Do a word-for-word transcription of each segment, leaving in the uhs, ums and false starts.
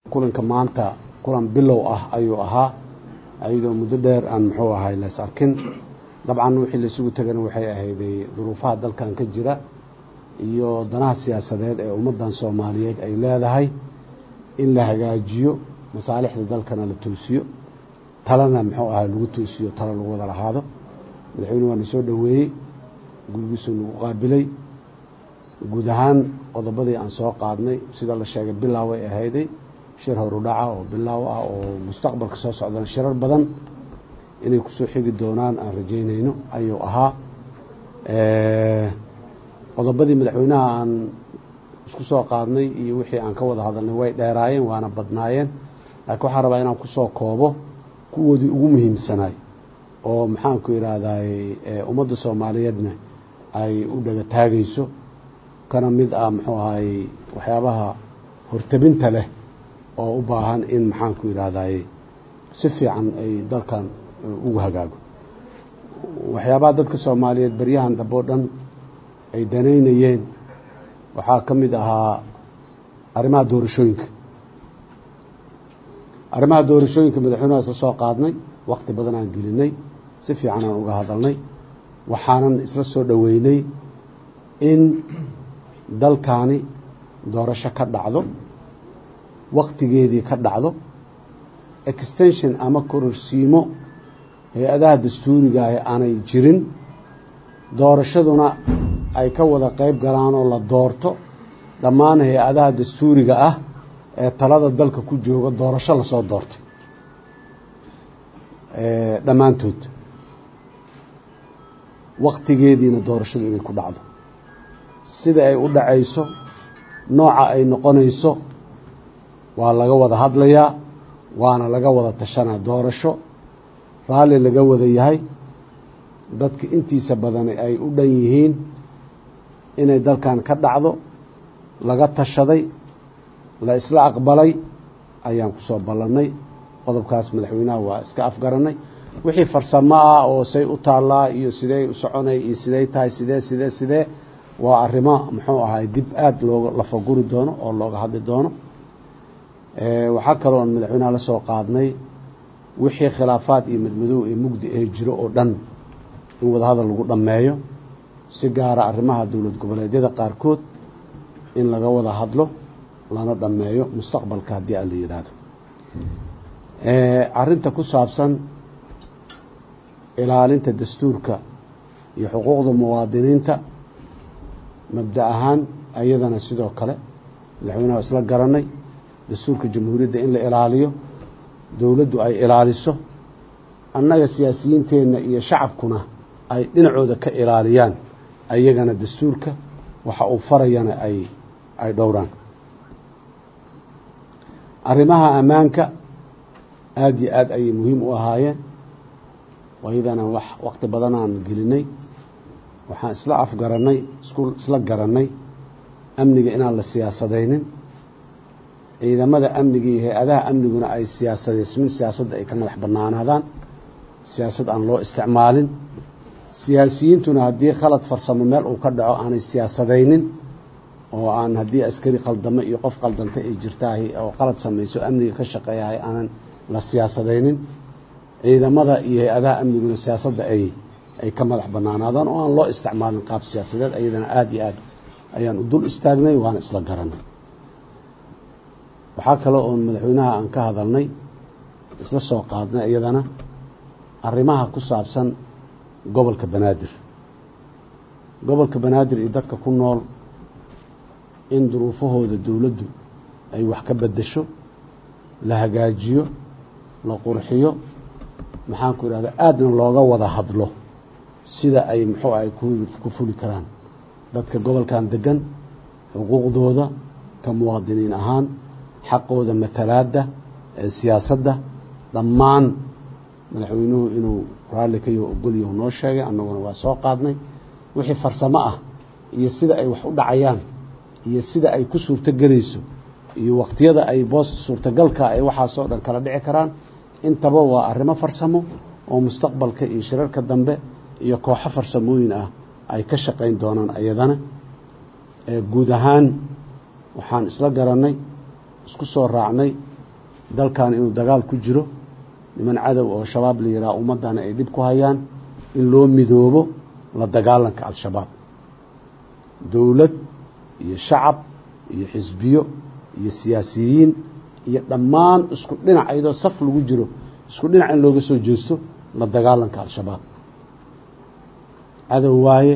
kulanka maanta kulan bilow ah ayuu ahaa ayadoo muddo dheer aan muxuu ahay la sarkin dabcan wixii la isugu tagana waxay ahayd duruufaha dalkan ka jira iyo danaha siyaasadeed ee ummadan Soomaaliyeed ay leedahay in la hagaajiyo masaalixda dalkana la toosiyo talana muxuu ahay lagu toosiyo talo lagu wada lahaado madaxweynuhu waa soo dhaweeyay gurigiisa lagu qaabilay guud ahaan qodobadii aan soo qaadnay sida la sheegay bilow ay ahayday shir horudhaca oo bilow ah oo mustaqbalka soo socda shirar badan inay ku soo xigi doonaan aan rajeynayno ayuu ahaa ee qodobadii madaxweynaha aan isku soo qaadnay iyo wixii aan ka wada hadalnay way dheeraayeen waana badnaayeen laakiin waxaan rabaa inaan ku soo koobo kuwoodii ugu muhiimsanay oo maxaan ku yiraahdaa ee ummadda Soomaaliyeedna ay u dhaga taagayso kana mid ah muxuu ahay waxyaabaha hortabinta leh oo u baahan in maxaan ku yiraahdaa si fiican ay dalkan ugu hagaago waxyaabaha dadka Soomaaliyeed bariyahan dabo dhan ay daneynayeen waxaa ka mid ahaa arrimaha doorashooyinka arrimaha doorashooyinka madaxweynaha isla soo qaadnay waqti badan aan gelinay si fiican aan uga hadalnay waxaanan isla soo dhaweynay in dalkaani doorasho ka dhacdo waqtigeedii ka dhacdo extension ama kororsiimo hay-adaha dastuuriga ah aanay jirin doorashaduna ay ka wada qayb galaan oo la doorto dhammaan hay-adaha dastuuriga ah ee talada dalka ku jooga doorasho la soo doortay ee dhamaantood waqtigeediina doorashadu inay ku dhacdo sida ay u dhacayso nooca ay noqonayso waa laga wada hadlayaa waana laga wada tashanaa doorasho raali laga wada yahay dadka intiisa badan ay u dhan yihiin inay dalkan ka dhacdo laga tashaday la isla aqbalay ayaan ku soo ballanay qodobkaas madaxweynaha waa iska afgaranay wixii farsamo ah oo say u taallaa iyo sidee u soconay iyo sidee tahay sidee sidee sidee waa arrimo muxuu ahay dib aad looga la faguri doono oo looga hadli doono ee waxa kale oo madaxweynaha la soo qaadnay wixii khilaafaad iyo madmadow ee mugdi ee jiro oo dhan in wada hadal lagu dhameeyo si gaar ah arrimaha dawlad goboleedyada qaarkood in laga wada hadlo lana dhameeyo mustaqbalka hadii aan la yiraahdo ee arinta ku saabsan ilaalinta dastuurka iyo xuquuqda muwaadiniinta mabda ahaan ayadana sidoo kale madaxweynaha isla garanay dastuurka jamhuuriyadda in la ilaaliyo dawladdu ay ilaaliso annaga siyaasiyiinteena iyo shacabkuna ay dhinacooda ka ilaaliyaan ayagana dastuurka waxa uu farayana ay ay dhowraan arrimaha amaanka aad iyo aad ay muhiim u ahaayeen waydana wax waqti badan aan gelinay waxaan isla afgaranay isku isla garanay amniga inaan la siyaasadeynin ciidamada amniga iyo hay'adaha amniguna ay siyaasadeysmin siyaasadda ay ka madax banaanaadaan siyaasad aan loo isticmaalin siyaasiyiintuna haddii khalad farsamo meel uu ka dhaco aanay siyaasadeynin oo aan haddii askari qaldamo iyo qof qaldanta ay jirtahay oo qalad samayso amniga ka shaqeeyahay aanan la siyaasadeynin ciidamada iyo hay'adaha amniguna siyaasadda ay ay ka madax banaanaadaan oo aan loo isticmaalin qaab siyaasadeed ayadana aad iyo aad ayaan u dul istaagnay waana isla garanay waxaa kale oo madaxweynaha aan ka hadalnay isla soo qaadnay iyadana arrimaha ku saabsan gobolka banaadir gobolka banaadir iyo dadka ku nool in duruufahooda dawladdu ay wax ka bedesho la hagaajiyo la qurxiyo maxaan ku yiraahdaa aadna looga wada hadlo sida ay muxuu ay ku fuli karaan dadka gobolkan degan xuquuqdooda ka muwaadiniin ahaan xaqooda matalaada ee siyaasadda dhammaan madaxweynuhu inuu raali ka yahay ogol yahay noo sheegay annaguna waa soo qaadnay wixii farsamo ah iyo sida ay wax u dhacayaan iyo sida ay ku suurto galayso iyo waqtiyada ay boos suurtagalka ay waxa soo dhan kala dhici karaan intaba waa arrimo farsamo oo mustaqbalka iyo shirarka dambe iyo kooxo farsamooyin ah ay ka shaqeyn doonaan ayadana ee guud ahaan waxaan isla garanay isku soo raacnay dalkan inuu dagaal ku jiro niman cadow oo shabaab la yiraahdo ummadana ay dib ku hayaan in loo midoobo la dagaalanka al-shabaab dawlad iyo shacab iyo xisbiyo iyo siyaasiyiin iyo dhammaan isku dhinac ayadoo saf lagu jiro isku dhinac in looga soo jeesto la dagaalanka al-shabaab cadow waaye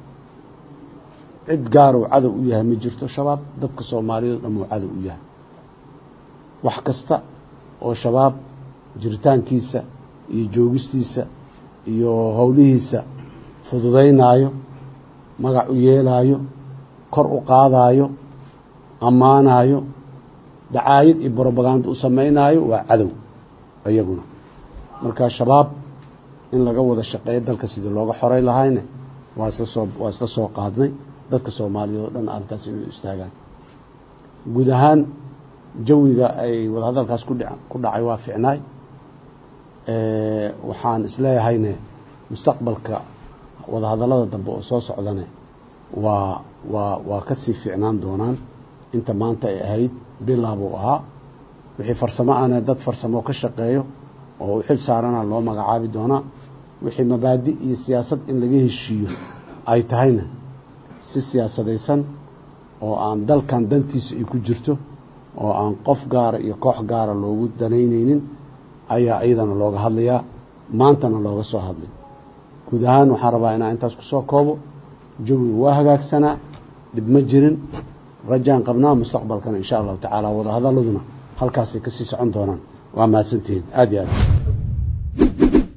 cid gaar oo cadow u yahay ma jirto shabaab dadka Soomaaliyeed dhammo cadow u yahay wax kasta oo shabaab jiritaankiisa iyo joogistiisa iyo hawlihiisa fududeynaayo magac u yeelaayo kor u qaadaayo amaanayo dacaayad iyo propaganda u sameynaayo waa cadow ayaguna marka shabaab in laga wada shaqeeyo dalka sidii looga xoray lahaayna waa isla soo waa isla soo qaadnay dadka Soomaaliyeed oo dhan arrintaas inay istaagaan guud ahaan jawiga ay wada hadalkaas ku dhacay ku dhacay waa fiicnaay ee waxaan isleeyahayna mustaqbalka wada hadallada dambe oo soo socdana waa waa waa ka sii fiicnaan doonaan inta maanta ay ahayd bilaabo ahaa wixii farsamo aan dad farsamo ka shaqeeyo oo xil saarana loo magacaabi doonaa wixii mabaadi iyo siyaasad in laga heshiiyo ay tahayna si siyaasadaysan oo aan dalkan dantiisa ay ku jirto oo aan qof gaar iyo koox gaar loogu danaynaynin ayaa ayadana looga hadlayaa maantana looga soo hadlay guud ahaan waxaan rabaa inaan intaas ku soo koobo jawigu waa hagaagsanaa dib ma jirin rajaan qabnaa mustaqbalkan insha Allah tacaala wada hadaladuna halkaas ka sii socon doonaan waa mahadsantihiin aad iyo aad